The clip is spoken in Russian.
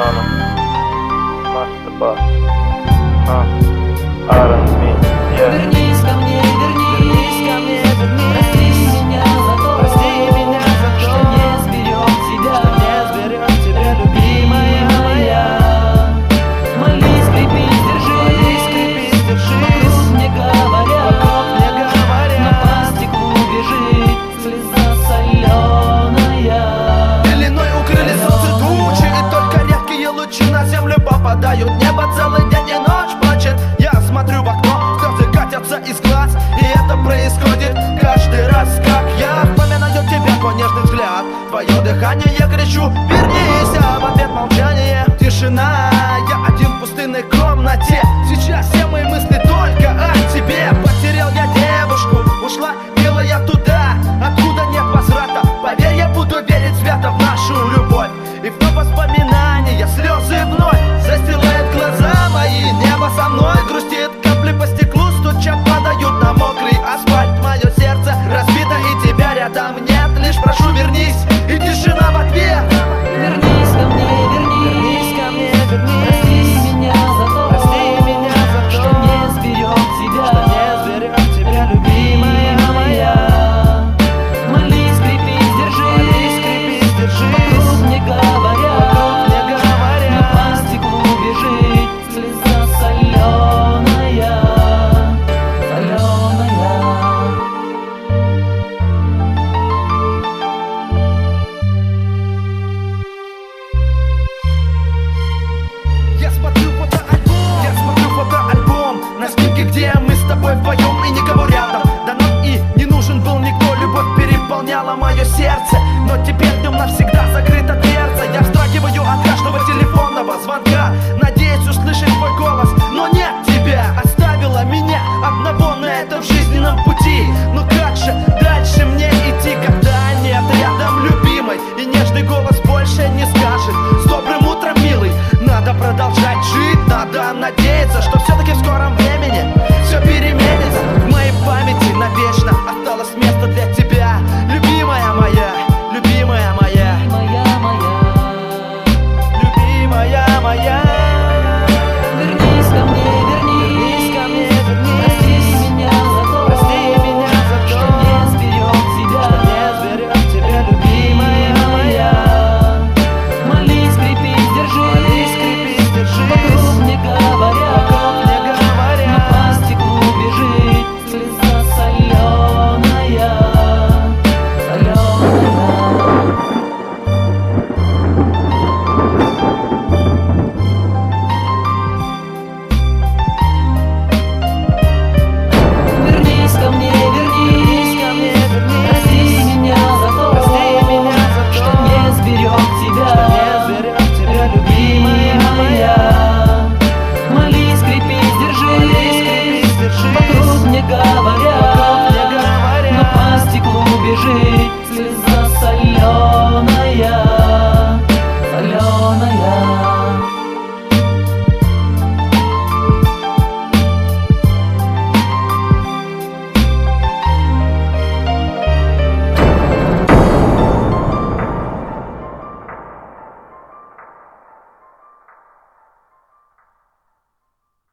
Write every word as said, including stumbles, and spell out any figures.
Montana, Master Boss, uh, R and B, yeah. Вернись ко мне, вернись ко мне, вернись. Прости меня за то, прости меня за то, что не сберег тебя, что не сберег тебя, любимая моя. Молись, крепись, держись, молись, крепись, держись. Вокруг мне говорят, вокруг мне говорят, но по стеклу бежит слеза соленая. Пеленой укрыли солнце тучи, и только редкие лучи на землю попадают. Небо целый день и ночь плачет. Я смотрю в окно, слезы катятся из глаз, и это происходит каждый раз, как я вспоминаю тебя, твой нежный взгляд, твое дыхание, я кричу: вернись, а в ответ молчание, тишина. Я один в пустынной комнате, сейчас все мои мысли только о тебе. Потерял я девушку, ушла милая туда, откуда нет возврата. Поверь, я буду верить свято в нашу любовь, и вновь воспоминания, слезы вновь застилают глаза мои. Небо со мной грустит, капли по стеклу стучат, падают на мокрый асфальт. Мое сердце разбито, и тебя рядом нет. Лишь прошу, вернись, и тишина в ответ. Вернись ко мне, вернись ко мне, вернись. Прости меня за то, прости меня за то, что не сберег тебя, что не сберег тебя, любимая моя. Молись, крепись, держись, молись, крепись, держись. Вокруг мне говорят, вокруг мне говорят, но по стеклу бежит слеза соленая, соленая. Я смотрю фотоальбом, я смотрю фотоальбом, на снимке, где мы с тобой вдвоем и никого рядом. Да нам и не нужен был никто, любовь переполняла мое сердце.